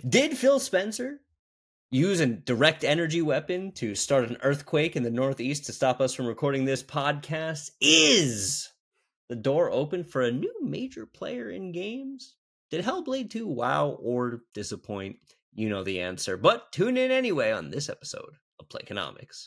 Did Phil Spencer use a direct energy weapon to start an earthquake in the Northeast to stop us from recording this podcast? Is the door open for a new major player in games? Did Hellblade 2 wow or disappoint? You know the answer, but tune in anyway on this episode of Playconomics.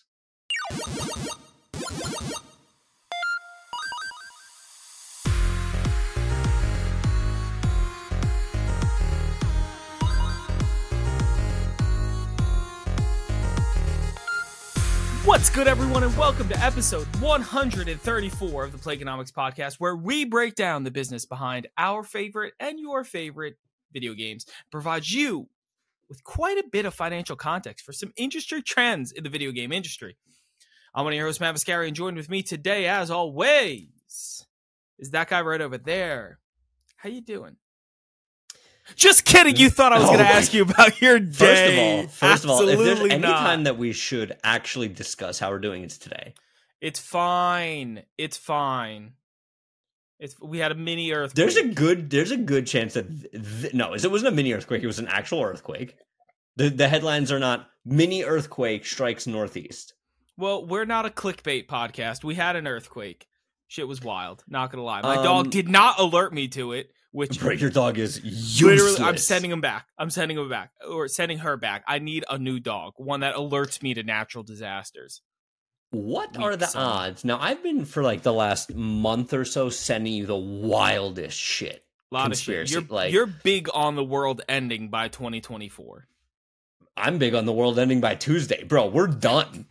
What's good, everyone, and welcome to episode 134 of the Playconomics podcast, where we break down the business behind our favorite and your favorite video games, provide you with quite a bit of financial context for some industry trends in the video game industry. I'm one of your hosts, Matt Viscari, and joined with me today, as always, is that guy right over there. How you doing? Just kidding. You thought I was going to ask you about your day. First of all, if there's any time that we should actually discuss how we're doing, it's today. It's fine. It's fine. We had a mini earthquake. There's a good chance that no, it wasn't a mini earthquake. It was an actual earthquake. The headlines are not mini earthquake strikes Northeast. Well, we're not a clickbait podcast. We had an earthquake. Shit was wild. Not gonna lie. My dog did not alert me to it. Which your dog is useless. Literally, I'm sending him back. I'm sending her back. I need a new dog, one that alerts me to natural disasters. What are the odds? Now, I've been for like the last month or so sending you the wildest shit. A lot conspiracy. of shit. You're big on the world ending by 2024. I'm big on the world ending by Tuesday, bro. We're done.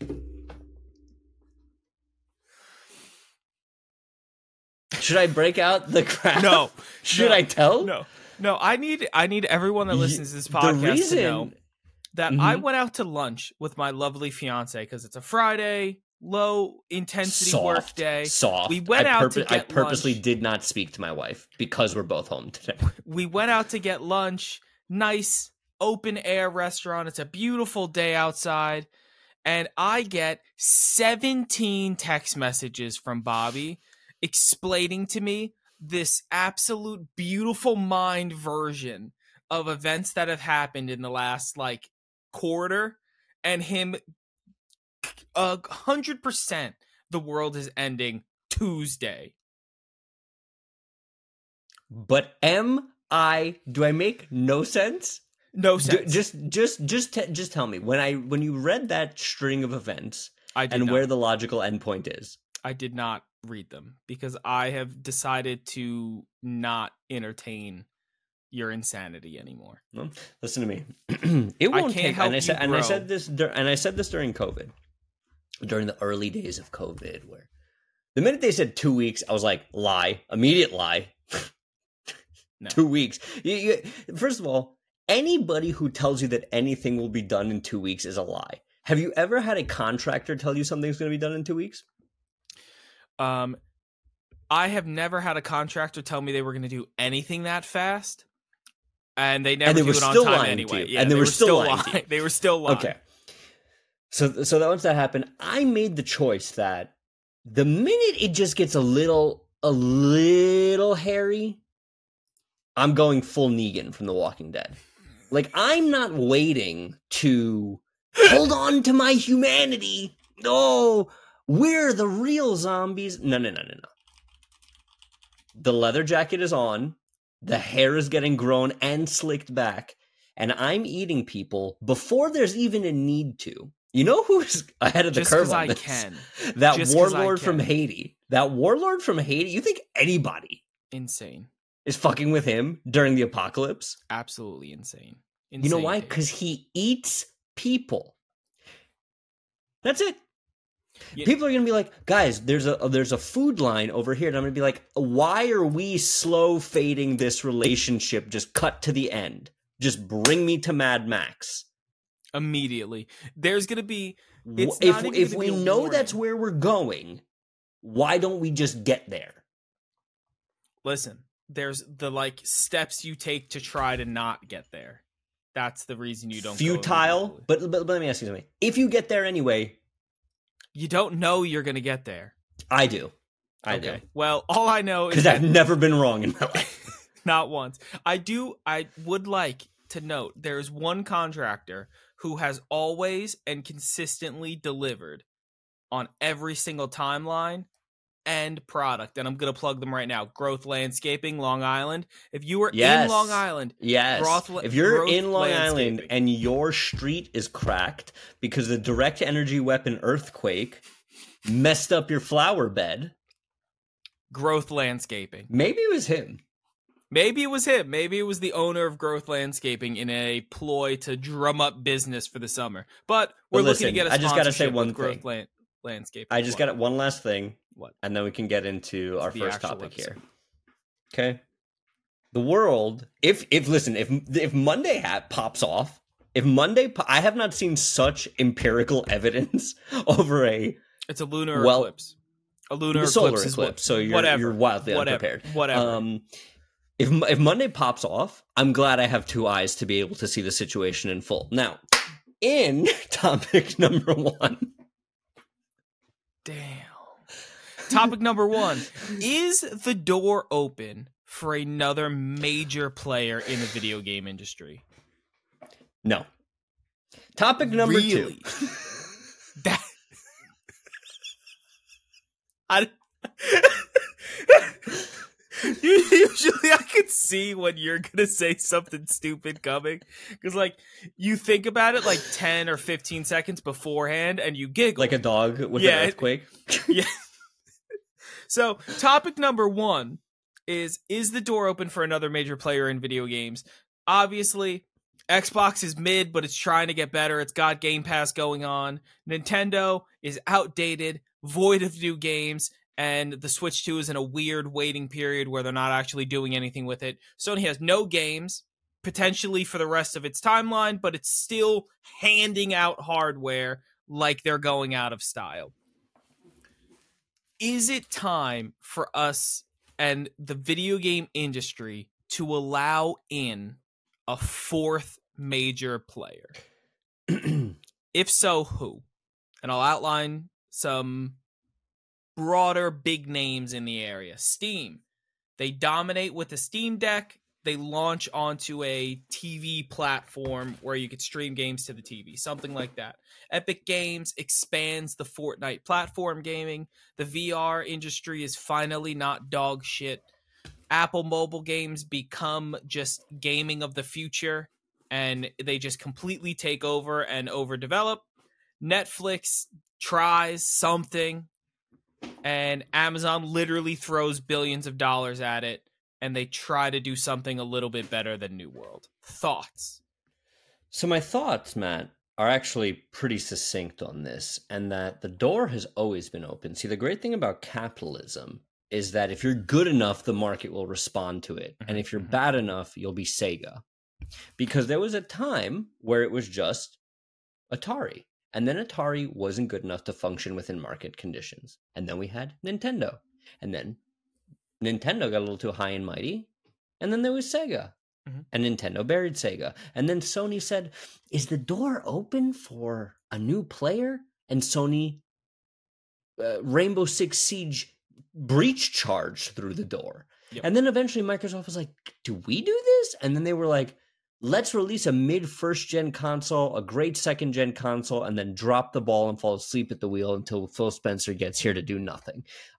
Should I break out the crap? No. Should I tell? No. I need everyone that listens to this podcast to know that I went out to lunch with my lovely fiance because it's a Friday, low intensity work day. We went out to get I purposely lunch. did not speak to my wife because we're both home today. We went out to get lunch. Nice open air restaurant. It's a beautiful day outside. And I get 17 text messages from Bobby explaining to me this absolute beautiful mind version of events that have happened in the last quarter, and him 100% the world is ending Tuesday. But do I make no sense? No sense. Just tell me when you read that string of events where the logical endpoint is. I did not read them because I have decided to not entertain your insanity anymore. Well, listen to me. It won't take. And I said this during COVID, during the early days of COVID, where the minute they said 2 weeks, I was like, lie, immediate lie. No. 2 weeks. First of all, anybody who tells you that anything will be done in 2 weeks is a lie. Have you ever had a contractor tell you something's going to be done in 2 weeks? I have never had a contractor tell me they were going to do anything that fast, and they never do it on time anyway. Yeah, and they were still lying. They were still lying. Okay. So that once that happened, I made the choice that the minute it just gets a little hairy, I'm going full Negan from The Walking Dead. Like, I'm not waiting to hold on to my humanity. No. We're the real zombies. No. The leather jacket is on. The hair is getting grown and slicked back. And I'm eating people before there's even a need to. You know who's ahead of the curve on this? That warlord from Haiti. That warlord from Haiti. You think anybody insane is fucking with him during the apocalypse? Absolutely insane. You know why? Because he eats people. That's it. Yeah. People are going to be like, guys, there's a food line over here. And I'm going to be like, why are we slow fading this relationship? Just cut to the end. Just bring me to Mad Max. Immediately. There's going to be... If we know that's where we're going, why don't we just get there? Listen, there's the steps you take to try to not get there. That's the reason you don't futile. But let me ask you something. If you get there anyway... You don't know you're going to get there. I do. I do. Okay. Well, all I know is because I've never been wrong in my life. Not once. I would like to note, there's one contractor who has always and consistently delivered on every single timeline and product, and I'm going to plug them right now. Growth Landscaping, Long Island. If you are in Long Island, if you're Growth in Long Island Landscaping. and your street is cracked because the direct energy weapon earthquake messed up your flower bed, Growth Landscaping. maybe it was him. Maybe it was him. Maybe it was the owner of Growth Landscaping in a ploy to drum up business for the summer. But we're looking to get a sponsorship. I just got to say one Growth thing. Landscaping. I just got one last thing. What? And then we can get into our first topic episode. here. Okay. The world, if Monday hat pops off, I have not seen such empirical evidence over it's a lunar eclipse. A lunar solar eclipse eclipse, so you're wildly unprepared. Whatever. If Monday pops off, I'm glad I have two eyes to be able to see the situation in full. Now, in topic number 1. Damn. Topic number 1. Is the door open for another major player in the video game industry? No. Topic number 2. That usually I can see when you're gonna say something stupid coming, because like you think about it like 10 or 15 seconds beforehand and you giggle like a dog with an earthquake. Yeah. So topic number 1 is the door open for another major player in video games? Obviously Xbox is mid, but it's trying to get better. It's got Game Pass going on. Nintendo is outdated, void of new games, and the Switch 2 is in a weird waiting period where they're not actually doing anything with it. Sony has no games, potentially for the rest of its timeline, but it's still handing out hardware like they're going out of style. Is it time for us and the video game industry to allow in a fourth major player? If so, who? And I'll outline some broader big names in the area. Steam. They dominate with the Steam Deck. They launch onto a TV platform where you could stream games to the TV, something like that. Epic Games expands the Fortnite platform gaming. The VR industry is finally not dog shit. Apple mobile games become just gaming of the future, and they just completely take over and overdevelop. Netflix tries something, and Amazon literally throws billions of dollars at it, and they try to do something a little bit better than New World. Thoughts? So my thoughts, Matt, are actually pretty succinct on this, and that the door has always been open. See, the great thing about capitalism is that if you're good enough, the market will respond to it. And if you're bad enough, you'll be Sega. Because there was a time where it was just Atari. And then Atari wasn't good enough to function within market conditions. And then we had Nintendo. And then Nintendo got a little too high and mighty. And then there was Sega. And Nintendo buried Sega. And then Sony said, is the door open for a new player? And Sony, Rainbow Six Siege breach charged through the door. Yep. And then eventually Microsoft was like, do we do this? And then they were like, let's release a mid-first gen console, a great second-gen console, and then drop the ball and fall asleep at the wheel until Phil Spencer gets here to do nothing.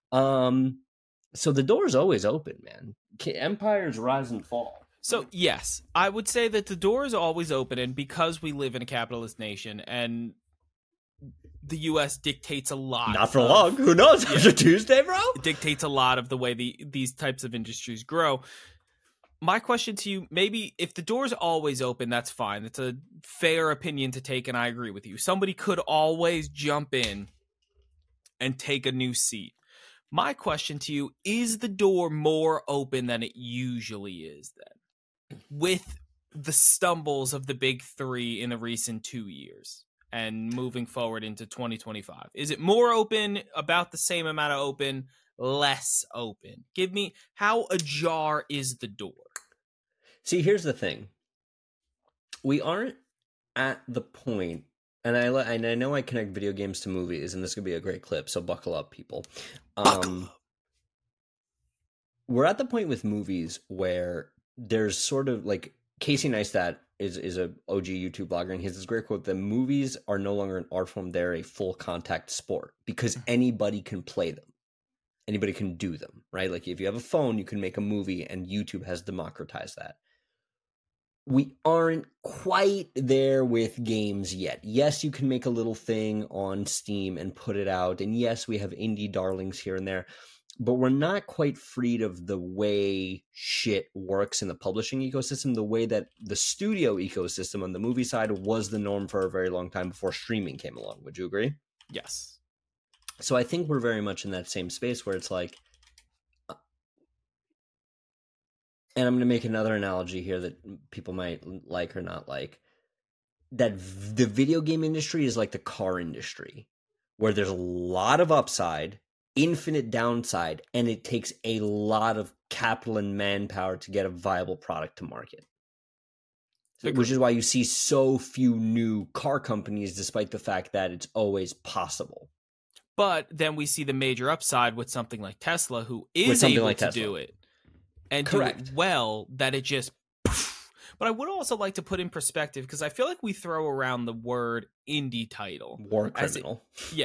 So the door's always open, man. Empires rise and fall. So, yes, I would say that the door is always open, and because we live in a capitalist nation, and the U.S. dictates a lot. Not for long. Who knows? After Tuesday, bro? It dictates a lot of the way these types of industries grow. My question to you, maybe if the door's always open, that's fine. That's a fair opinion to take, and I agree with you. Somebody could always jump in and take a new seat. My question to you, is the door more open than it usually is then? With the stumbles of the big three in the recent 2 years and moving forward into 2025. Is it more open, about the same amount of open, less open? Give me, how ajar is the door? See, here's the thing. We aren't at the point, and I know I connect video games to movies, and this could be a great clip, so buckle up, people. We're at the point with movies where there's sort of like Casey Neistat is a OG YouTube blogger, and he has this great quote: "The movies are no longer an art form; they're a full contact sport because anybody can play them, anybody can do them, right? Like if you have a phone, you can make a movie, and YouTube has democratized that." We aren't quite there with games yet. Yes, you can make a little thing on Steam and put it out, and yes, we have indie darlings here and there. But we're not quite freed of the way shit works in the publishing ecosystem, the way that the studio ecosystem on the movie side was the norm for a very long time before streaming came along. Would you agree? Yes. So I think we're very much in that same space where it's like, and I'm going to make another analogy here that people might like or not like, that the video game industry is like the car industry, where there's a lot of upside, infinite downside, and it takes a lot of capital and manpower to get a viable product to market. Which is why you see so few new car companies, despite the fact that it's always possible. But then we see the major upside with something like Tesla, who is able to do it and correct. Do it well, that it just... But I would also like to put in perspective, because I feel like we throw around the word indie title. War criminal.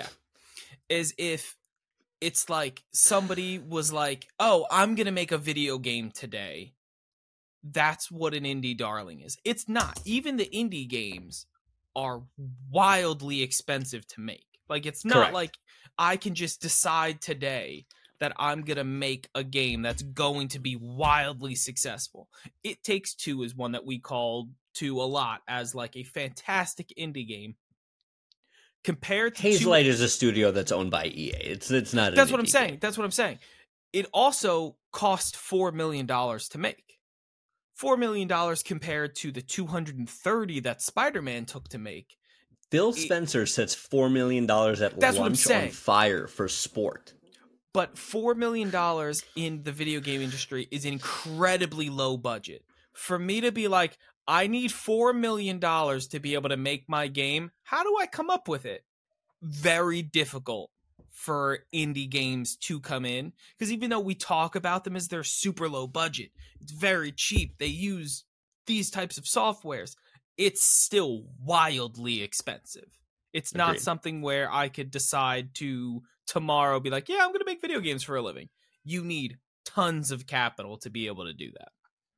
As if it's like somebody was like, oh, I'm going to make a video game today. That's what an indie darling is. It's not. Even the indie games are wildly expensive to make. Like, it's not correct. Like I can just decide today that I'm going to make a game that's going to be wildly successful. It Takes Two is one that we call to a lot as like a fantastic indie game. Compared to Hazelight is a studio that's owned by EA. It's not. That's what I'm saying. That's what I'm saying. It also cost $4 million to make. $4 million compared to the $230 that Spider-Man took to make. Phil Spencer sets $4 million at launch on fire for sport. But $4 million in the video game industry is incredibly low budget. For me to be like, I need $4 million to be able to make my game. How do I come up with it? Very difficult for indie games to come in. Because even though we talk about them as they're super low budget, it's very cheap. They use these types of softwares. It's still wildly expensive. It's not something where I could decide to tomorrow be like, yeah, I'm going to make video games for a living. You need tons of capital to be able to do that.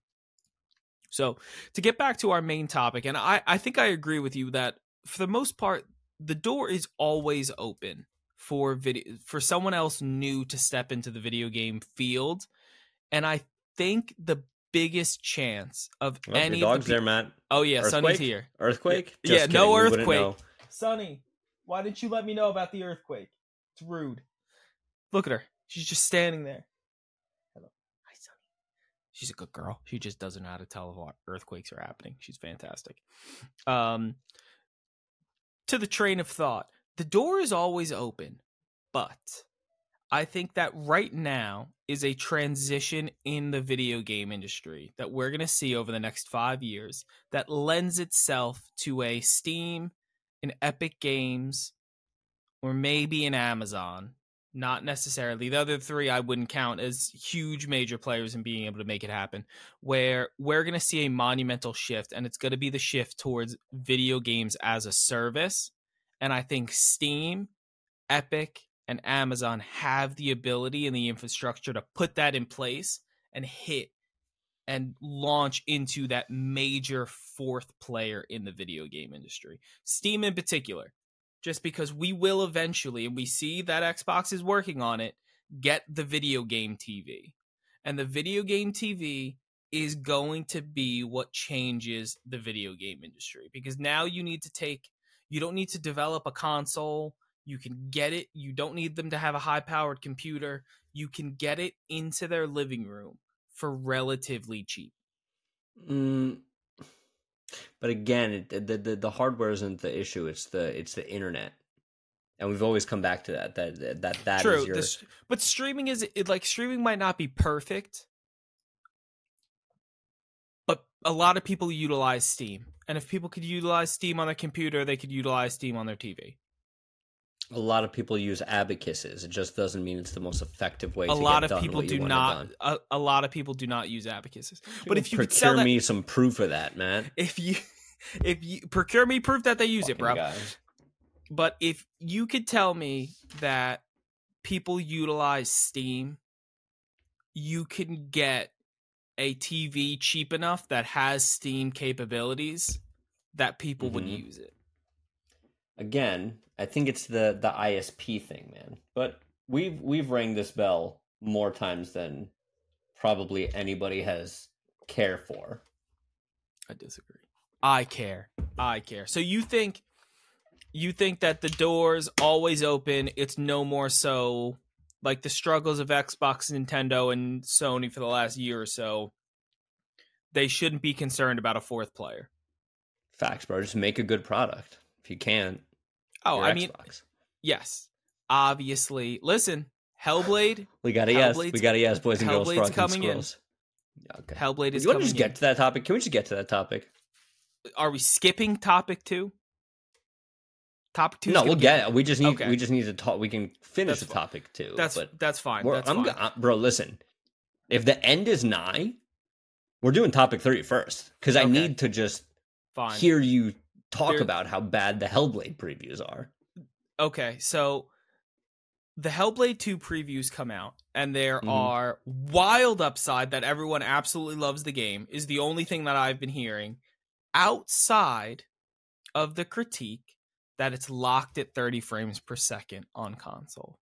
So to get back to our main topic, and I think I agree with you that for the most part, the door is always open for someone else new to step into the video game field. And I think the biggest chance of any your dog's there, Matt. Oh yeah, Earthquake? Sonny's here. Earthquake? Yeah, no earthquake. Sonny, why didn't you let me know about the earthquake? It's rude. Look at her. She's just standing there. Hello. Hi, Sonny. She's a good girl. She just doesn't know how to tell if earthquakes are happening. She's fantastic. To the train of thought, the door is always open, but I think that right now is a transition in the video game industry that we're going to see over the next 5 years that lends itself to a Steam, an Epic Games, or maybe an Amazon. Not necessarily. The other three I wouldn't count as huge major players in being able to make it happen, where we're going to see a monumental shift, and it's going to be the shift towards video games as a service. And I think Steam, Epic, and Amazon have the ability and the infrastructure to put that in place and hit and launch into that major fourth player in the video game industry. Steam in particular, just because we will eventually, and we see that Xbox is working on it, get the video game TV. And the video game TV is going to be what changes the video game industry. Because now you don't need to develop a console. You can get it. You don't need them to have a high-powered computer. You can get it into their living room for relatively cheap. But again, the hardware isn't the issue. It's the internet, and we've always come back to that. True. Is your... But streaming streaming might not be perfect, but a lot of people utilize Steam, and if people could utilize Steam on their computer, they could utilize Steam on their TV. A lot of people use abacuses. It just doesn't mean it's the most effective way A to lot get of done people what you do want not. done. A lot of people do not use abacuses. People But if you could sell that, me some proof of that, man. if you procure me proof that they use it, bro. Guys. But if you could tell me that people utilize Steam, you can get a TV cheap enough that has Steam capabilities that people would use it. Again, I think it's the ISP thing, man. But we've rang this bell more times than probably anybody has care for. I disagree. I care. So you think that the door's always open, it's no more so like the struggles of Xbox, Nintendo, and Sony for the last year or so, they shouldn't be concerned about a fourth player. Facts, bro. Just make a good product. If you can't. Oh, I mean, yes. Obviously. Listen, Hellblade. We gotta yes, boys and girls. Hellblade's coming in. Yeah, okay. Hellblade is coming in. You want to just get to that topic? Can we just get to that topic? Are we skipping topic 2? Topic 2? No, we'll get it. We just need to talk. We can finish the topic 2. That's fine. That's fine. Bro, listen. If the end is nigh, we're doing topic 3 first. Because I need to just hear you talk about how bad the Hellblade previews are. Okay, so the Hellblade 2 previews come out, and there are wild upside that everyone absolutely loves the game, is the only thing that I've been hearing, outside of the critique that it's locked at 30 frames per second on console.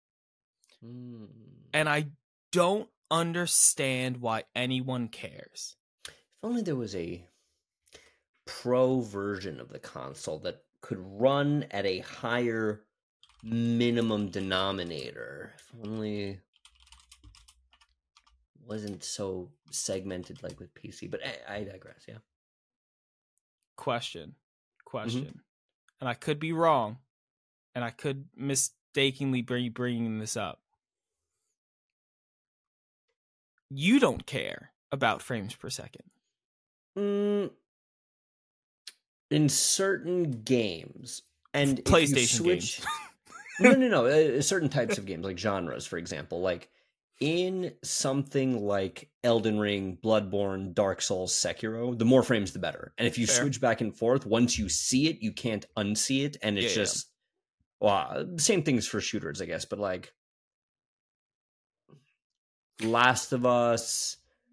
And I don't understand why anyone cares. If only there was a pro version of the console that could run at a higher minimum denominator. If only wasn't so segmented like with PC. But I digress, yeah. Question. And I could be wrong, and I could mistakenly be bringing this up. You don't care about frames per second. In certain games, and PlayStation games. No. Certain types of games, like genres, for example, like in something like Elden Ring, Bloodborne, Dark Souls, Sekiro, the more frames, the better. And if you switch back and forth, once you see it, you can't unsee it, and it's same things for shooters, I guess. But like Last of Us,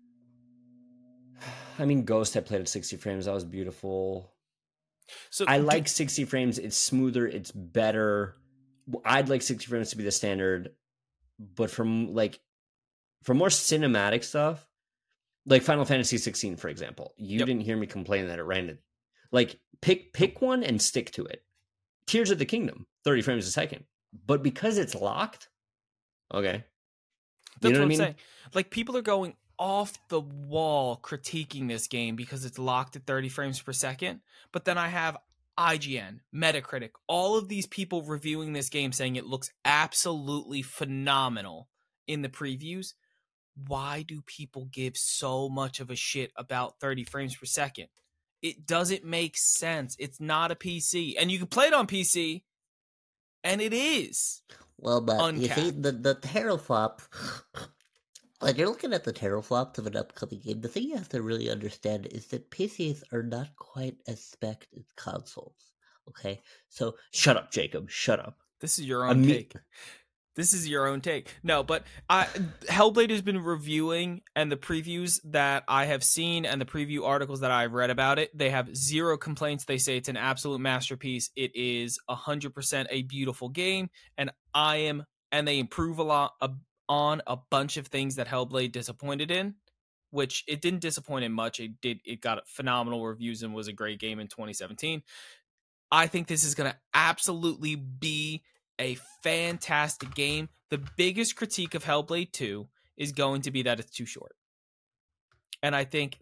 I mean, Ghost, I played at 60 frames. That was beautiful. So I like 60 frames. It's smoother. It's better. I'd like 60 frames to be the standard. But for more cinematic stuff, like Final Fantasy 16, for example, you didn't hear me complain that it ran it. Like, pick one and stick to it. Tears of the Kingdom, 30 frames a second. But because it's locked, okay. That's what I'm saying. Like, people are going off the wall critiquing this game because it's locked at 30 frames per second. But then I have IGN, Metacritic, all of these people reviewing this game saying it looks absolutely phenomenal in the previews. Why do people give so much of a shit about 30 frames per second? It doesn't make sense. It's not a PC. And you can play it on PC, and it is. Well, but uncapped. You see, the teraflop, when you're looking at the teraflops of an upcoming game, the thing you have to really understand is that PCs are not quite as spec'd as consoles, okay? So, shut up, Jacob. Shut up. This is your own take. This is your own take. No, but Hellblade has been reviewing, and the previews that I have seen and the preview articles that I've read about it, they have zero complaints. They say it's an absolute masterpiece. It is 100% a beautiful game, and they improve a lot on a bunch of things that Hellblade disappointed in, which it didn't disappoint in much. It got phenomenal reviews and was a great game in 2017. I think this is going to absolutely be a fantastic game. The biggest critique of Hellblade 2 is going to be that it's too short. And I think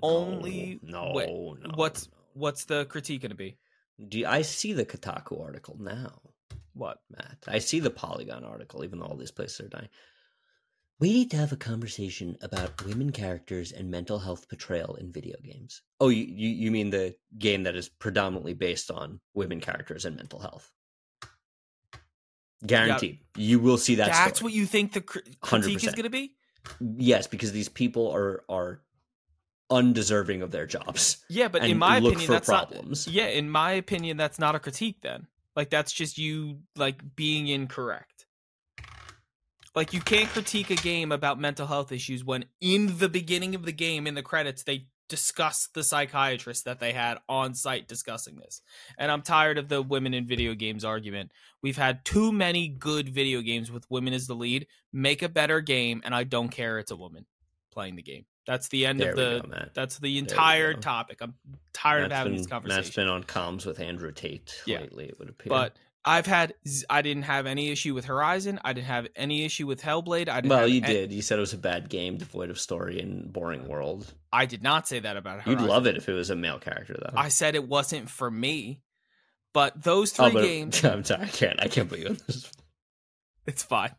what's the critique going to be? I see the Kotaku article now. What, Matt? I see the Polygon article, even though all these places are dying. We need to have a conversation about women characters and mental health portrayal in video games. Oh, you mean the game that is predominantly based on women characters and mental health? Guaranteed. You will see that That's story. what you think the critique 100%. is going to be? Yes, because these people are undeserving of their jobs. Yeah, but in and my look opinion, for that's problems. not. Yeah, in my opinion, that's not a critique. Then, like, that's just you being incorrect. Like, you can't critique a game about mental health issues when in the beginning of the game, in the credits, they discuss the psychiatrist that they had on site discussing this. And I'm tired of the women in video games argument. We've had too many good video games with women as the lead. Make a better game, and I don't care it's a woman playing the game. That's the end of the. Go, Matt. That's the entire topic. I'm tired Matt's of having these conversations. Matt's been on comms with Andrew Tate lately, it would appear. But I didn't have any issue with Horizon. I didn't have any issue with Hellblade. You did. You said it was a bad game, devoid of story and boring world. I did not say that about Horizon. You'd love it if it was a male character, though. I said it wasn't for me. But those three games. I'm sorry, I can't put you on this. It's fine.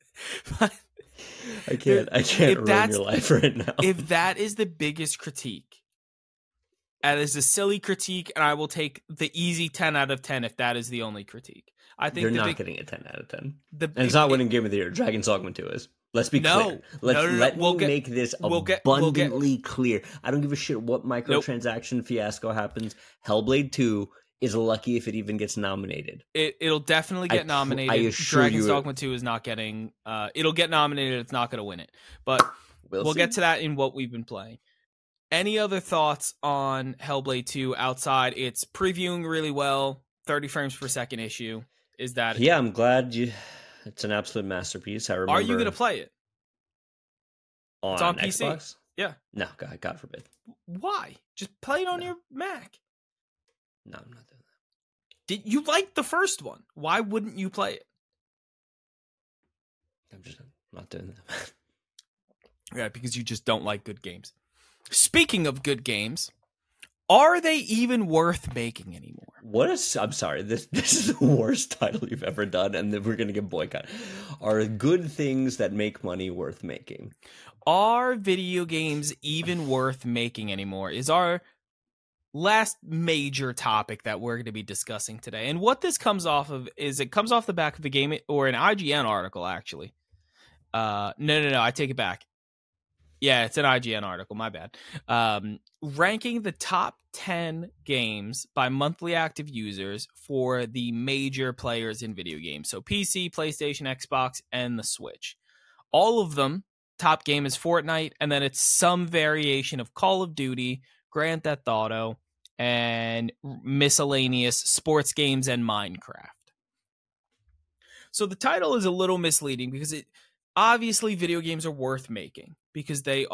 I can't ruin your life right now. If that is the biggest critique, that is a silly critique, and I will take the easy 10 out of 10 if that is the only critique. I think you're not getting a 10 out of 10. And it's not winning Game of the Year. Dragon's Dogma 2 is. Let's be clear. Let me make this abundantly clear. I don't give a shit what microtransaction fiasco happens. Hellblade 2 is lucky if it even gets nominated. It'll definitely get nominated. I assure Dragon's Dogma 2 is not getting... it'll get nominated. It's not going to win it. But we'll get to that in what we've been playing. Any other thoughts on Hellblade 2 outside? It's previewing really well. 30 frames per second issue. Is that... Yeah, I'm glad you... It's an absolute masterpiece. I remember... Are you going to play it? It's on PC? PC. Yeah. No, God forbid. Why? Just play it on your Mac. No, I'm not doing that. Did you like the first one? Why wouldn't you play it? I'm not doing that. Yeah, because you just don't like good games. Speaking of good games, are they even worth making anymore? I'm sorry, this is the worst title you've ever done, and then we're going to get boycotted. Are good things that make money worth making? Are video games even worth making anymore? Is our last major topic that we're going to be discussing today. And what this comes off of is it comes off the back of a game or an IGN article, actually. No, I take it back. Yeah, it's an IGN article. My bad. Ranking the top 10 games by monthly active users for the major players in video games. So PC, PlayStation, Xbox, and the Switch. All of them, top game is Fortnite, and then it's some variation of Call of Duty, Grand Theft Auto, and miscellaneous sports games and Minecraft. So the title is a little misleading because obviously video games are worth making because they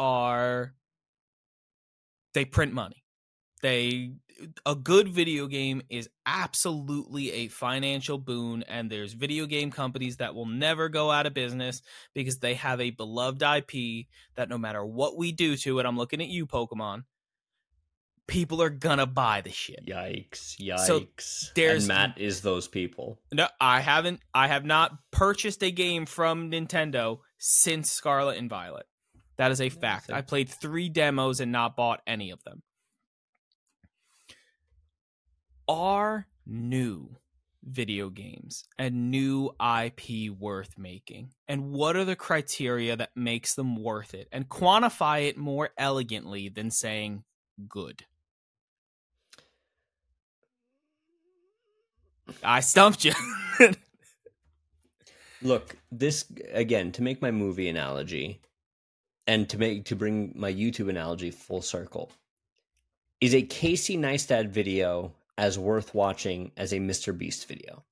print money. A good video game is absolutely a financial boon, and there's video game companies that will never go out of business because they have a beloved IP that no matter what we do to it, I'm looking at you, Pokemon, people are gonna buy the shit. Yikes. So and Matt is those people. No, I have not purchased a game from Nintendo since Scarlet and Violet. That is a fact. I played 3 demos and not bought any of them. Are new video games and new IP worth making? And what are the criteria that makes them worth it? And quantify it more elegantly than saying good. I stumped you. Look, this again, to make my movie analogy and to bring my YouTube analogy full circle, is a Casey Neistat video as worth watching as a Mr. Beast video?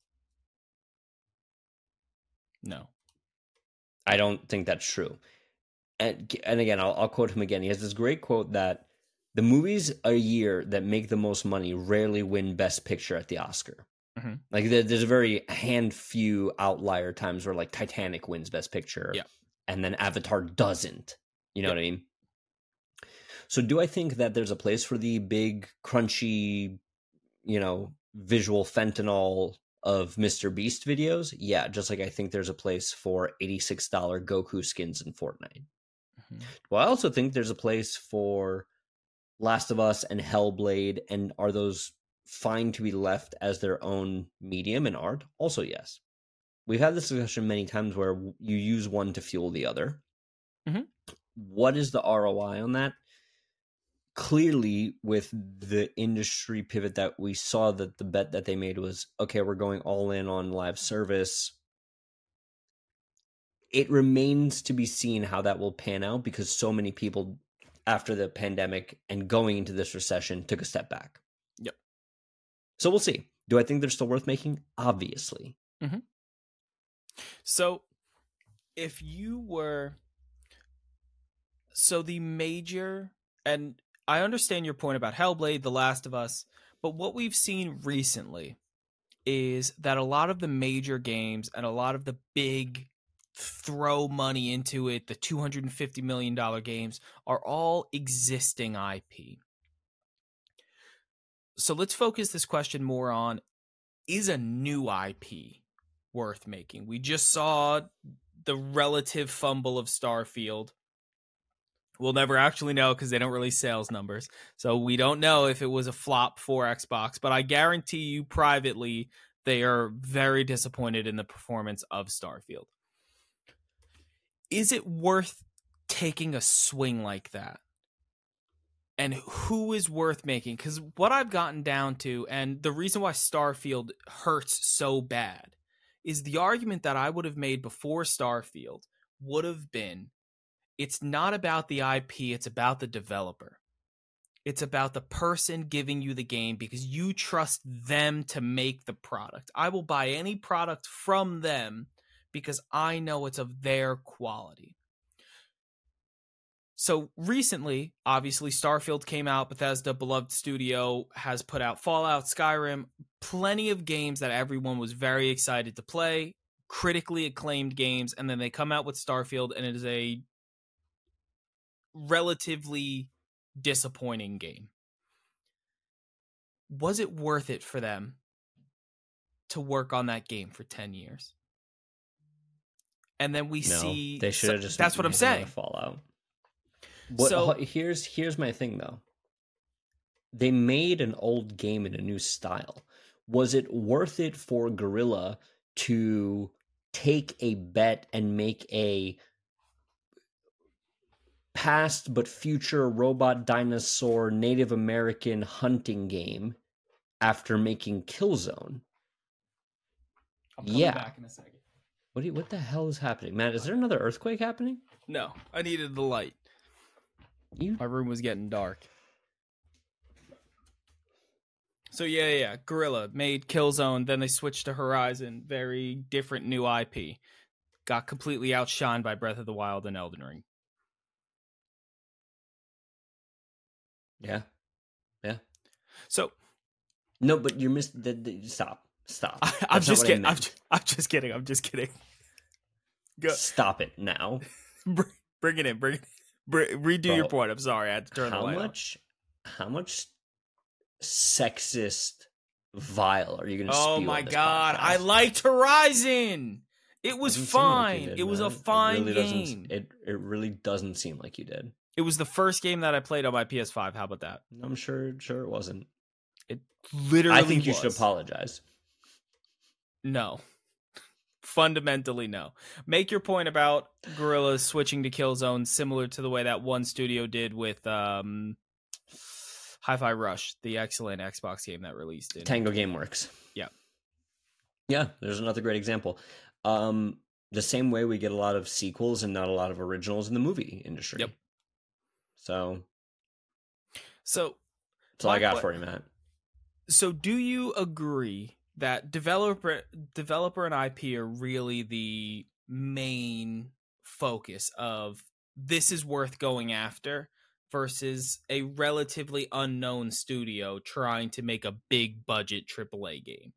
No. I don't think that's true. And again, I'll quote him again. He has this great quote that the movies a year that make the most money rarely win Best Picture at the Oscar. Mm-hmm. Like there's a very few outlier times where like Titanic wins Best Picture, and then Avatar doesn't. You know what I mean? So do I think that there's a place for the big, crunchy, visual fentanyl of Mr. Beast videos? Yeah, just like I think there's a place for $86 Goku skins in Fortnite. Mm-hmm. Well, I also think there's a place for Last of Us and Hellblade, and are those fine to be left as their own medium and art? Also, yes. we've had this discussion many times where you use one to fuel the other. Mhm. What is the ROI on that? Clearly, with the industry pivot that we saw, that the bet that they made was, okay, we're going all in on live service. It remains to be seen how that will pan out, because so many people after the pandemic and going into this recession took a step back. Yep. So we'll see. Do I think they're still worth making? Obviously. Mm-hmm. So if you were... So the major... And I understand your point about Hellblade, The Last of Us, but what we've seen recently is that a lot of the major games and a lot of the big throw money into it, the $250 million games, are all existing IP. So let's focus this question more on, is a new IP worth making? We just saw the relative fumble of Starfield. We'll never actually know because they don't release sales numbers. So we don't know if it was a flop for Xbox, but I guarantee you privately they are very disappointed in the performance of Starfield. Is it worth taking a swing like that? And who is worth making? Because what I've gotten down to, and the reason why Starfield hurts so bad, is the argument that I would have made before Starfield would have been, it's not about the IP, it's about the developer. It's about the person giving you the game because you trust them to make the product. I will buy any product from them because I know it's of their quality. So recently, obviously, Starfield came out. Bethesda, beloved studio, has put out Fallout, Skyrim, plenty of games that everyone was very excited to play, critically acclaimed games, and then they come out with Starfield, and it is a relatively disappointing game. Was it worth it for them to work on that game for 10 years? And then we see... They should have just... That's what I'm saying. Fallout. So here's my thing, though. They made an old game in a new style. Was it worth it for Guerrilla to take a bet and make a past but future robot dinosaur Native American hunting game after making Killzone? I'm coming back in a second. What the hell is happening, Matt? Is there another earthquake happening? No, I needed the light. My room was getting dark. So yeah. Guerrilla made Killzone, then they switched to Horizon. Very different new IP. Got completely outshined by Breath of the Wild and Elden Ring. Yeah. So no, but you're stop. I'm just kidding. I'm just kidding. Go. Stop it now. Bring it in. Redo your point. I'm sorry, I had to turn the light off. How much sexist vile are you going to spew? Oh my on this god, podcast? I liked Horizon. It was fine. Like it was a fine game. It really doesn't seem like you did. It was the first game that I played on my PS5. How about that? I'm sure it wasn't. It literally I think you was. should apologize. No. Fundamentally, no. Make your point about Guerrilla switching to Killzone similar to the way that one studio did with Hi-Fi Rush, the excellent Xbox game that released in Tango Gameworks. Yeah, there's another great example. The same way we get a lot of sequels and not a lot of originals in the movie industry. Yep. So that's all I got for you, Matt. So do you agree that developer and IP are really the main focus of this is worth going after versus a relatively unknown studio trying to make a big budget AAA game?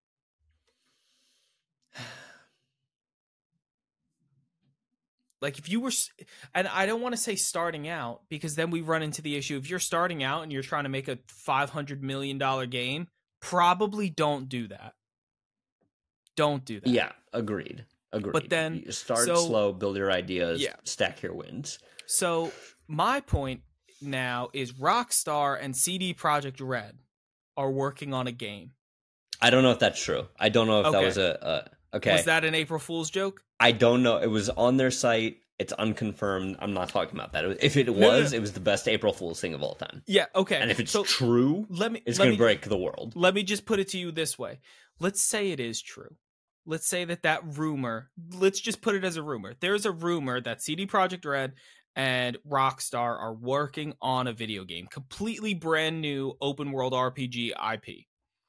Like if you were, and I don't want to say starting out because then we run into the issue. If you're starting out and you're trying to make a $500 million game, probably don't do that. Don't do that. Yeah, agreed. But then you start slow, build your ideas, stack your wins. So my point now is Rockstar and CD Projekt Red are working on a game. I don't know if that's true. I don't know if that was a Okay. Was that an April Fool's joke? I don't know. It was on their site. It's unconfirmed. I'm not talking about that. If it was, it was the best April Fool's thing of all time. Yeah, okay. And if it's true, it's going to break the world. Let me just put it to you this way. Let's say it is true. Let's say that rumor, let's just put it as a rumor. There's a rumor that CD Projekt Red and Rockstar are working on a video game, completely brand new open world RPG IP.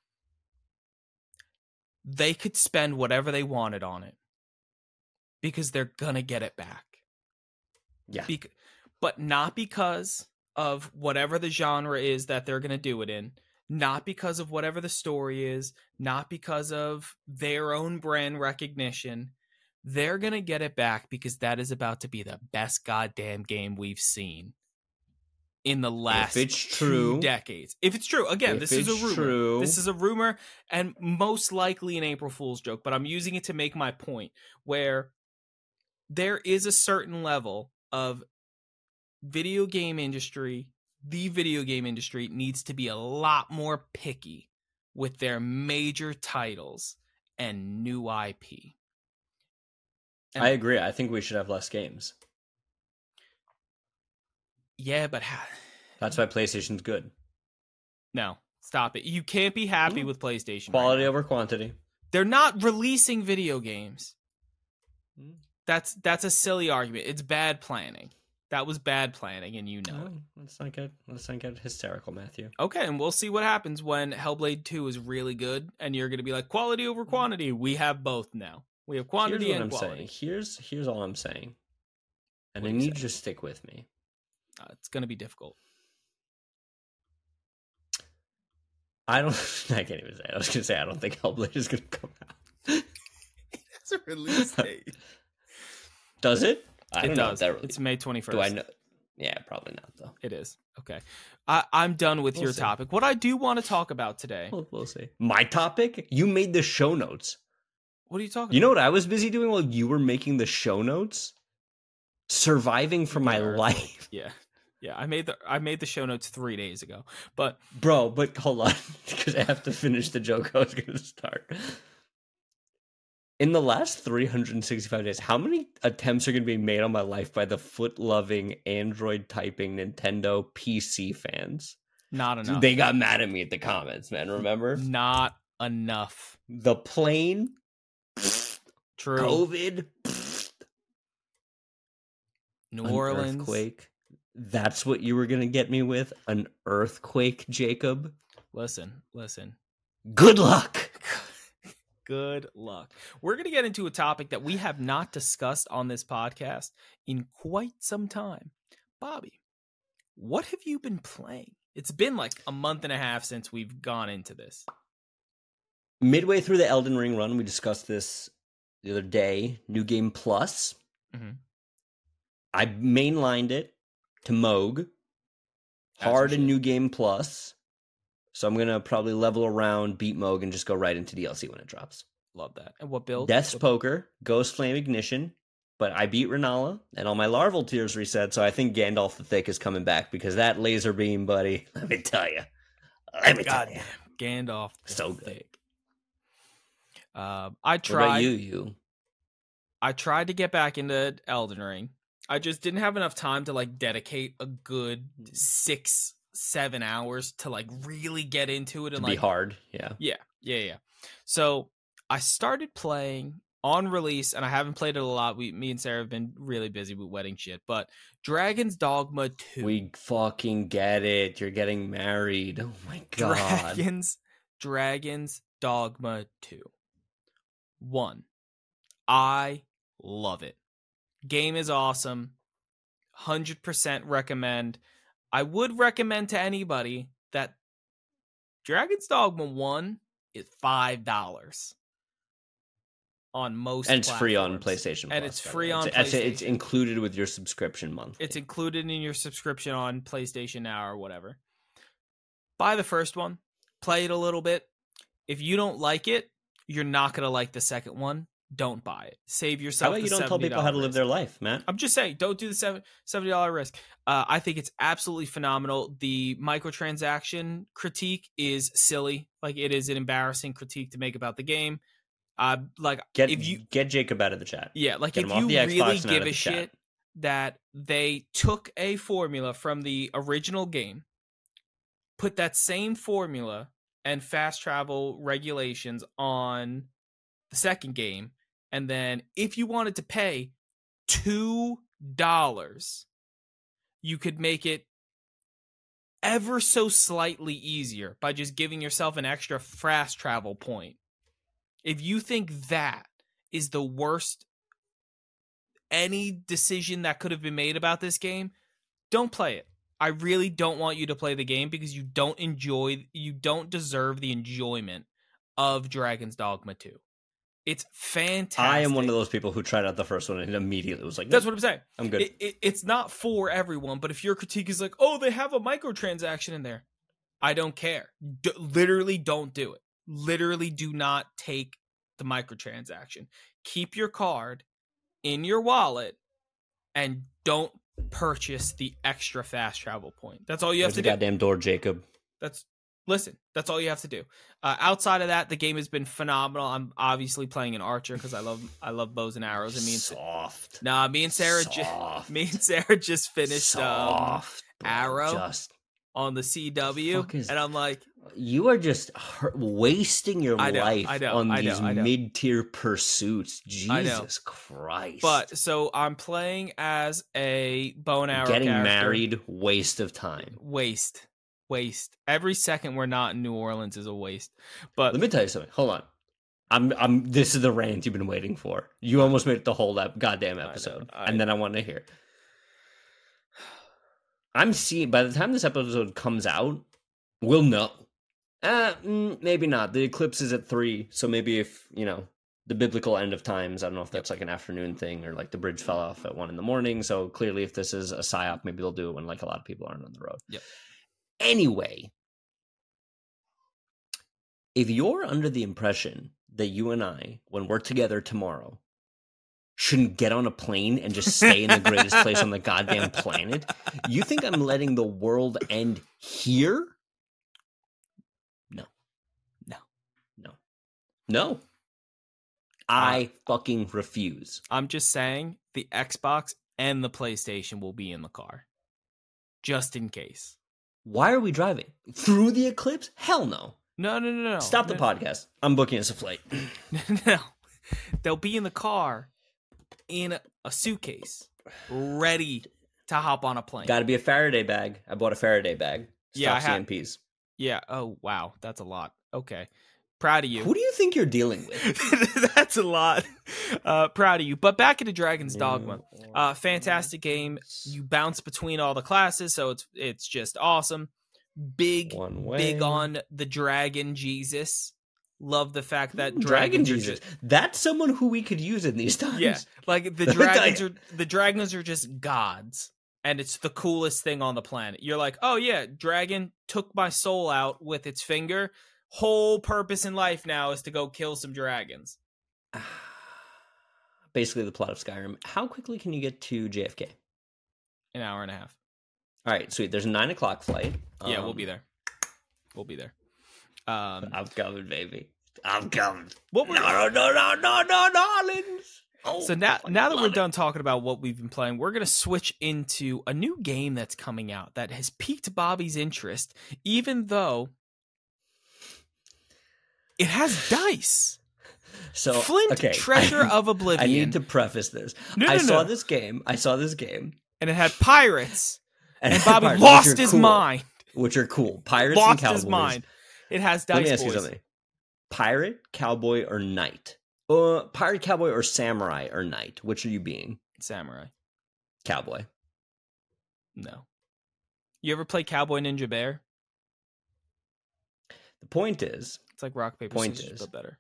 They could spend whatever they wanted on it because they're going to get it back. Yeah. But not because of whatever the genre is that they're going to do it in, not because of whatever the story is, not because of their own brand recognition. They're going to get it back because that is about to be the best goddamn game we've seen in the last 2 decades. If it's true, again, this is a rumor. True. This is a rumor and most likely an April Fool's joke, but I'm using it to make my point where there is a certain level of video game industry. The video game industry needs to be a lot more picky with their major titles and new IP. I agree. I think we should have less games. Yeah, but that's why PlayStation's good. No, stop it. You can't be happy with PlayStation. Quality over quantity. They're not releasing video games. That's a silly argument. It's bad planning. That was bad planning, and you know it. Let's not get hysterical, Matthew. Okay, and we'll see what happens when Hellblade 2 is really good, and you're going to be like, quality over quantity. We have both now. We have quantity and quality. Here's all I'm saying. And I need you to stick with me. It's going to be difficult. I can't even say it. I was going to say, I don't think Hellblade is going to come out. It has a release date. Does it? I don't know if that really... It's May 21st. Do I know? Yeah, probably not, though. It is. Okay. I'm done with your topic. What I do want to talk about today... We'll see. My topic? You made the show notes. What are you talking about? You know what I was busy doing while you were making the show notes? Surviving for my life. Yeah. Yeah, I made the show notes 3 days ago. But hold on, because I have to finish the joke I was going to start. In the last 365 days, how many attempts are going to be made on my life by the foot-loving, Android-typing Nintendo PC fans? Not enough. They got mad at me at the comments, man, remember? Not enough. The plane. True. COVID. New Orleans. Earthquake. That's what you were going to get me with? An earthquake, Jacob? Listen. Good luck. Good luck. We're going to get into a topic that we have not discussed on this podcast in quite some time. Bobby, what have you been playing? It's been like a month and a half since we've gone into this. Midway through the Elden Ring run, we discussed this the other day. New Game Plus. Mm-hmm. I mainlined it to Moog. Hard in New Game Plus. So I'm going to probably level around, beat Moog, and just go right into DLC when it drops. Love that. And what build? Death's Poker, Ghost Flame Ignition, but I beat Renala, and all my larval tears reset, so I think Gandalf the Thick is coming back, because that laser beam, buddy, let me tell you. Gandalf the so Thick. Good. I tried. What about you? I tried to get back into Elden Ring. I just didn't have enough time to dedicate a good 6-7 hours to really get into it and be hard. Yeah. So I started playing on release, and I haven't played it a lot. Me and Sarah have been really busy with wedding shit, but Dragon's Dogma 2. We fucking get it. You're getting married. Oh my god. Dragon's Dogma 2. 1. I love it. Game is awesome. 100% recommend. I would recommend to anybody that Dragon's Dogma 1 is $5 on most and it's platforms. Free on PlayStation Plus. And it's free on PlayStation. It's included with your subscription monthly. It's included in your subscription on PlayStation Now or whatever. Buy the first one. Play it a little bit. If you don't like it, you're not going to like the second one. Don't buy it. Save yourself. How about you don't tell people how to live their life, Matt? I'm just saying, don't do the $70 risk. I think it's absolutely phenomenal. The microtransaction critique is silly. It is an embarrassing critique to make about the game. Get Jacob out of the chat. Yeah, like Get if him off you the Xbox really and out give of a the chat. shit that they took a formula from the original game, put that same formula and fast travel regulations on the second game, and then if you wanted to pay $2, you could make it ever so slightly easier by just giving yourself an extra fast travel point. If you think that is the worst any decision that could have been made about this game, don't play it. I really don't want you to play the game because you don't deserve the enjoyment of Dragon's Dogma 2. It's fantastic. I am one of those people who tried out the first one and immediately was like, that's what I'm saying. I'm good. It's not for everyone, but if your critique is like, oh, they have a microtransaction in there, I don't care. Literally don't do it. Literally do not take the microtransaction. Keep your card in your wallet and don't purchase the extra fast travel point. That's all you have to do. Goddamn door, Jacob. That's all you have to do. Outside of that, the game has been phenomenal. I'm obviously playing an archer because I love bows and arrows. And me and Sarah just finished Arrow on the CW, and I'm like, you are just wasting your life on these mid-tier pursuits. Jesus Christ! But so I'm playing as a bow and arrow. Getting character. Married, waste of time. Waste. Every second we're not in New Orleans is a waste. But let me tell you something. Hold on. This is the rant you've been waiting for. You almost made it the whole goddamn episode, and then I want to hear. I'm seeing by the time this episode comes out, we'll know. Maybe not. The eclipse is at 3, so maybe if the biblical end of times. I don't know if that's like an afternoon thing or like the bridge fell off at 1 a.m. So clearly, if this is a psyop, maybe they'll do it when like a lot of people aren't on the road. Yep. Anyway, if you're under the impression that you and I, when we're together tomorrow, shouldn't get on a plane and just stay in the greatest place on the goddamn planet, you think I'm letting the world end here? No. I fucking refuse. I'm just saying the Xbox and the PlayStation will be in the car. Just in case. Why are we driving? Through the eclipse? Hell no. No. Stop the podcast. I'm booking us a flight. No. They'll be in the car in a suitcase, ready to hop on a plane. Got to be a Faraday bag. I bought a Faraday bag. Stop CMPs. Yeah. Oh, wow. That's a lot. Okay. Proud of you. Who do you think you're dealing with? That's a lot. Proud of you. But back into Dragon's Dogma. Fantastic game. You bounce between all the classes, so it's just awesome. Big on the dragon Jesus. Love the fact that Dragon Jesus. That's someone who we could use in these times. Yeah, like the dragons are just gods, and it's the coolest thing on the planet. You're like, oh yeah, dragon took my soul out with its finger. Whole purpose in life now is to go kill some dragons. Basically the plot of Skyrim. How quickly can you get to JFK? An hour and a half. All right, sweet. There's a 9:00 flight. Yeah, we'll be there. I'm coming, baby. I'm coming. No, darlings. So now that we're done talking about what we've been playing, we're going to switch into a new game that's coming out that has piqued Bobby's interest, even though it has dice. So Flint, Treasure of Oblivion. I need to preface this. I saw this game, and it had pirates, and Bobby pirates, lost his mind. Which are cool. Pirates lost and cowboys. His mind. It has dice. Let me ask you something. Pirate, cowboy, or knight? Pirate, cowboy, or samurai, or knight? Which are you being? Samurai. Cowboy. No. You ever play Cowboy Ninja Bear? The point is... It's like rock, paper, scissors, but better.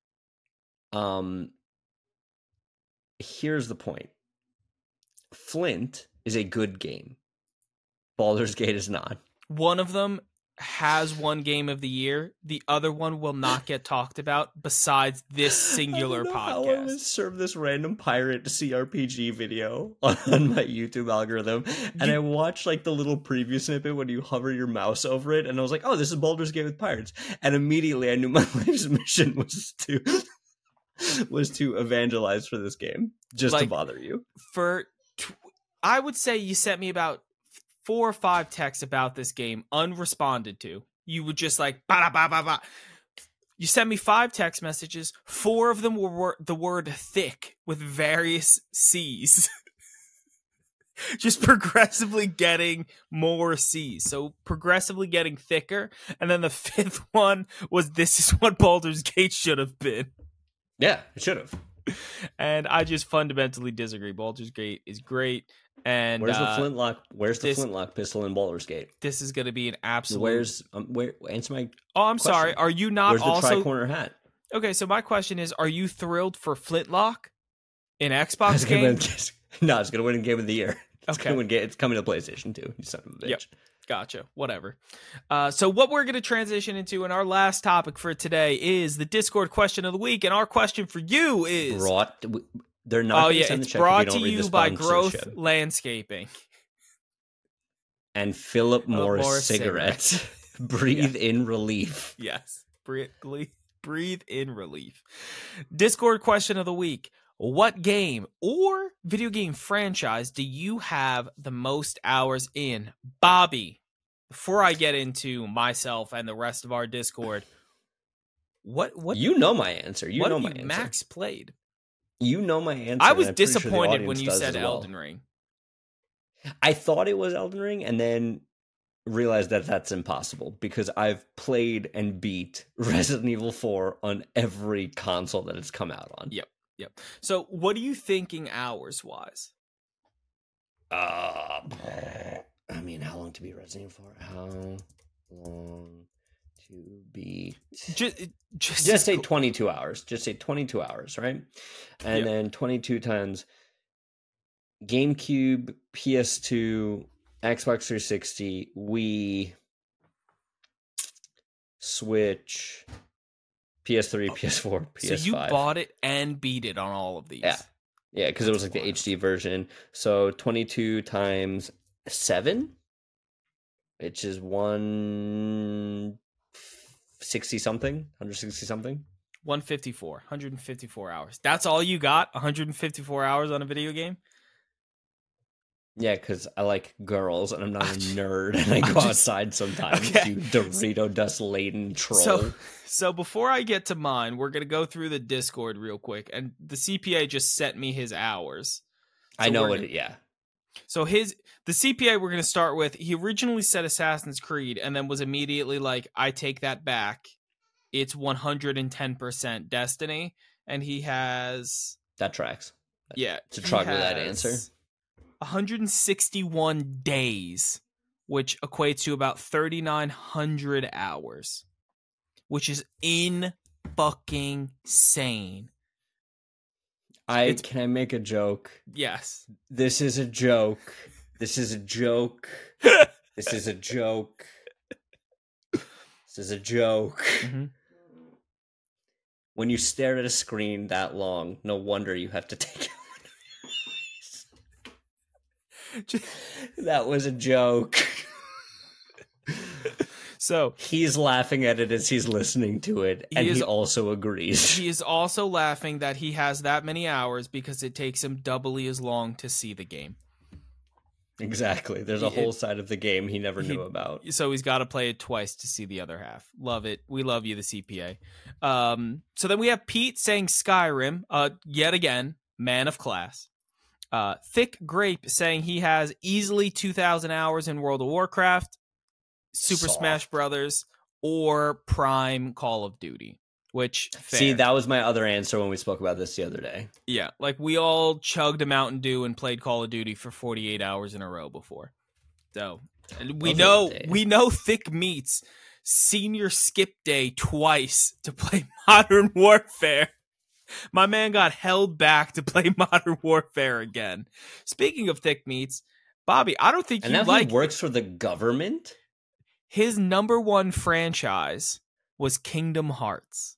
Here's the point. Flint is a good game. Baldur's Gate is not. One of them has won game of the year. The other one will not get talked about besides this singular podcast. How I would serve this random pirate CRPG video on my YouTube algorithm, and I watched like the little preview snippet when you hover your mouse over it, and I was like, "Oh, this is Baldur's Gate with pirates," and immediately I knew my life's mission was to was to evangelize for this game, just to Like, bother you. I would say you sent me about 4 or 5 texts about this game unresponded to. You would just like, ba ba ba ba. You sent me 5 text messages. 4 of them were the word thick with various C's. Just progressively getting more C's. So progressively getting thicker. And then the 5th one was, this is what Baldur's Gate should have been. Yeah, it should have. And I just fundamentally disagree. Baldur's Gate is great. And where's the flintlock? Where's the flintlock pistol in Baldur's Gate? This is going to be an absolute. Where? Answer my. Oh, I'm question. sorry. Are you not Where's also the tricorner hat? Okay, so my question is: are you thrilled for Flintlock, an Xbox game? No, it's going to win Game of the Year. It's Okay, it's coming to PlayStation 2. You son of a bitch. Yep. Gotcha. Whatever. So what we're going to transition into in our last topic for today is the Discord question of the week, and our question for you is: They're not. Oh yeah, it's brought to you by Growth Landscaping and Philip Morris cigarettes. Breathe in relief. Yes, breathe in relief. Discord question of the week: what game or video game franchise do you have the most hours in? Bobby, before I get into myself and the rest of our Discord, what you know my answer. You what know have my you answer. Max played? You know my answer. I was disappointed when you said Elden Ring. I thought it was Elden Ring, and then realized that that's impossible because I've played and beat Resident Evil 4 on every console that it's come out on. Yep. So, what are you thinking hours-wise? I mean, how long to beat Resident Evil 4? How long to beat? Just say 22 hours. Just say 22 hours, right? And then 22 times GameCube, PS2, Xbox 360, Wii, Switch, PS3, PS4, PS5. So you bought it and beat it on all of these. Yeah, because it was like the HD version. So 22 times 7, which is 160 something, 160 something. 154 hours. That's all you got? 154 hours on a video game? Yeah, because I like girls and I'm not a nerd and I go outside sometimes. Okay. You Dorito dust laden troll. So before I get to mine, we're going to go through the Discord real quick. And the CPA just sent me his hours. So I know it, yeah. So the CPA we're going to start with, he originally said Assassin's Creed and then was immediately like, I take that back. It's 110% Destiny. And he has... That tracks. Yeah. To trot with that answer. 161 days, which equates to about 3,900 hours, which is fucking sane. Can I make a joke? Yes. This is a joke. This is a joke. This is a joke. This is a joke. Mm-hmm. When you stare at a screen that long, no wonder you have to take it. That was a joke. So he's laughing at it as he's listening to it, and he also agrees. He is also laughing that he has that many hours because it takes him doubly as long to see the game. Exactly. There's a whole side of the game he never knew about. So he's got to play it twice to see the other half. Love it. We love you, the CPA. So then we have Pete saying Skyrim, yet again, man of class. Thick Grape saying he has easily 2,000 hours in World of Warcraft, Super Smash Brothers, or Prime Call of Duty. Which, fair. See, that was my other answer when we spoke about this the other day. Yeah, like we all chugged a Mountain Dew and played Call of Duty for 48 hours in a row before. So we know Thick Meats senior skip day twice to play Modern Warfare. My man got held back to play Modern Warfare again. Speaking of Thick Meats, Bobby, I don't think he works for the government. His number one franchise was Kingdom Hearts.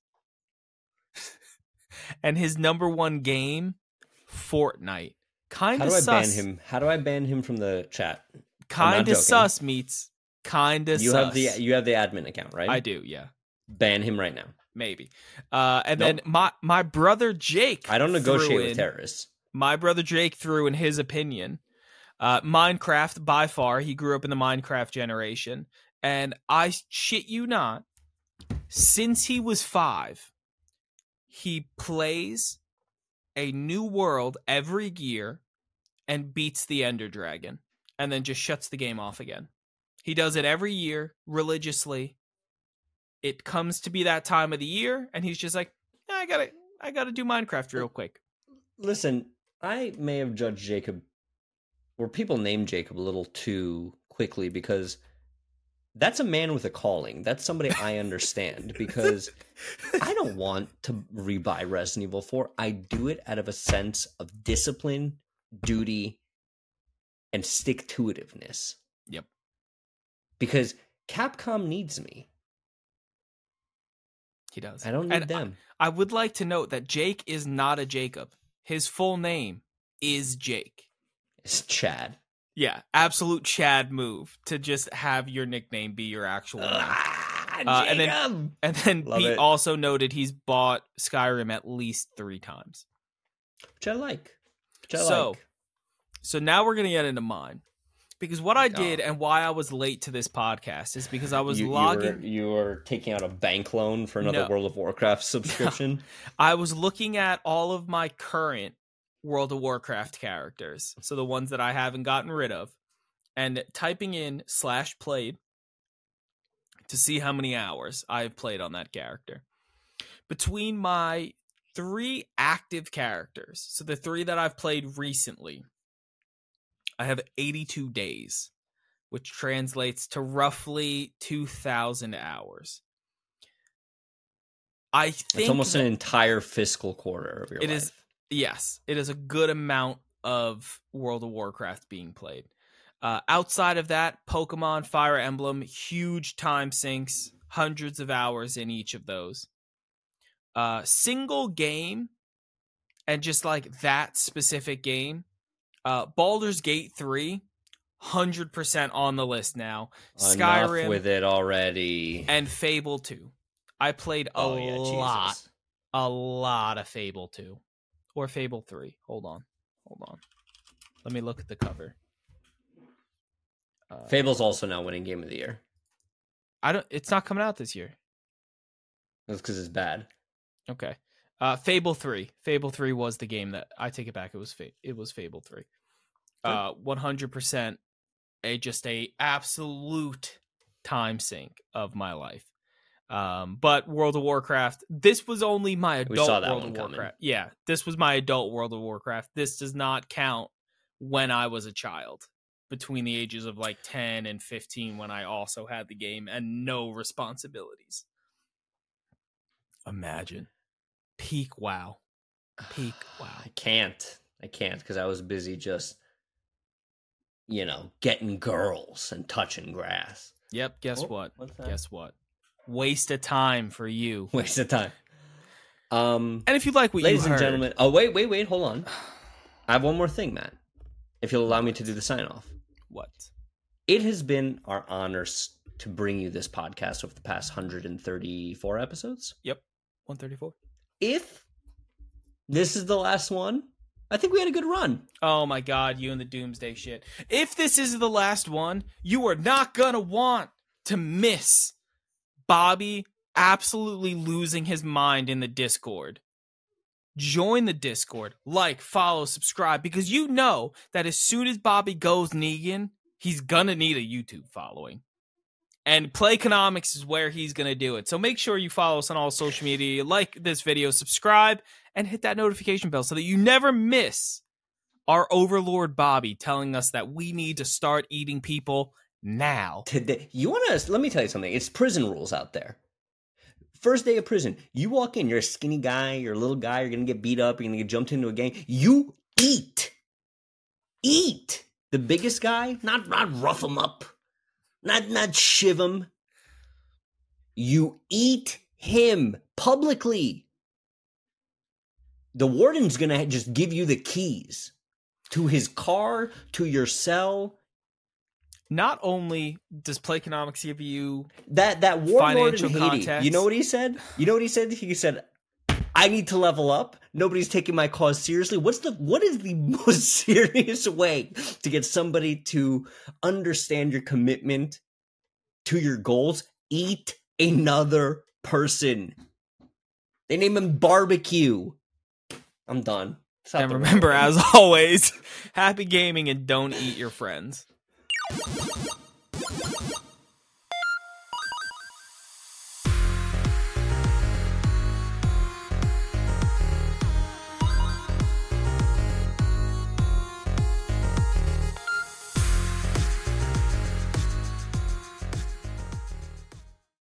And his number one game, Fortnite. Kind of sus. How do I ban him from the chat? Kind of sus, Meats. Kind of sus. You have the admin account, right? I do, yeah. Ban him right now. Maybe. And then my brother Jake. I don't negotiate with in, terrorists. My brother Jake threw in his opinion. Minecraft, by far, he grew up in the Minecraft generation. And I shit you not, since he was 5, he plays a new world every year and beats the Ender Dragon. And then just shuts the game off again. He does it every year, religiously. It comes to be that time of the year, and he's just like, I gotta do Minecraft real quick. Listen, I may have judged Jacob, or people named Jacob a little too quickly, because that's a man with a calling. That's somebody I understand, because I don't want to rebuy Resident Evil 4. I do it out of a sense of discipline, duty, and stick-to-itiveness. Yep. Because Capcom needs me. He does. I don't need them. I would like to note that Jake is not a Jacob. His full name is Jake. It's Chad. Yeah, absolute Chad move to just have your nickname be your actual name. Jacob! And then Love Pete it. also noted he's bought Skyrim at least 3 times. Which I like. So now we're going to get into mine. Because what I did and why I was late to this podcast is because I was logging... You were taking out a bank loan for another World of Warcraft subscription? No. I was looking at all of my current World of Warcraft characters. So the ones that I haven't gotten rid of. And typing in /played to see how many hours I've played on that character. Between my 3 active characters, so the 3 that I've played recently, I have 82 days, which translates to roughly 2,000 hours. I think it's almost an entire fiscal quarter of your life. Yes, it is a good amount of World of Warcraft being played. Outside of that, Pokemon, Fire Emblem, huge time sinks, hundreds of hours in each of those. Single game, and just like that specific game, Baldur's Gate 3, 100% on the list now. Enough Skyrim with it already. and Fable 2. I played a lot of Fable 2 or Fable 3. Hold on. Let me look at the cover. Fable's also now winning Game of the Year. It's not coming out this year. That's because it's bad. Okay. Fable 3. Fable 3 was the game that I take it back. It was Fable 3. 100% just a absolute time sink of my life. But World of Warcraft, this was only my adult World of Warcraft. Yeah, this was my adult World of Warcraft. This does not count when I was a child, between the ages of like 10 and 15, when I also had the game and no responsibilities. Imagine. Peak wow. I can't because I was busy just, getting girls and touching grass. Yep, guess what? Guess what? Waste of time for you. Waste of time. And if you like what ladies you heard... and gentlemen... Oh, wait, hold on. I have one more thing, Matt. If you'll allow me to do the sign-off. What? It has been our honor to bring you this podcast over the past 134 episodes. Yep, 134. If this is the last one, I think we had a good run. Oh my God, you and the doomsday shit. If this is the last one, you are not gonna want to miss Bobby absolutely losing his mind in the Discord. Join the Discord, like, follow, subscribe, because you know that as soon as Bobby goes Negan, he's gonna need a YouTube following. And Playconomics is where he's gonna do it. So make sure you follow us on all social media, like this video, subscribe, and hit that notification bell so that you never miss our overlord Bobby telling us that we need to start eating people now. Today, let me tell you something. It's prison rules out there. First day of prison, you walk in, you're a skinny guy, you're a little guy, you're going to get beat up, you're going to get jumped into a gang. You eat. Eat. The biggest guy, not rough him up, not shiv him. You eat him publicly. The warden's going to just give you the keys to his car, to your cell. not only does Playconomics give you that warlord in financial Haiti, context. you know what he said? He said, I need to level up. Nobody's taking my cause seriously. What is the most serious way to get somebody to understand your commitment to your goals? Eat another person. They name him Barbecue. I'm done. Stop And the remember, recording. as always, happy gaming and don't eat your friends.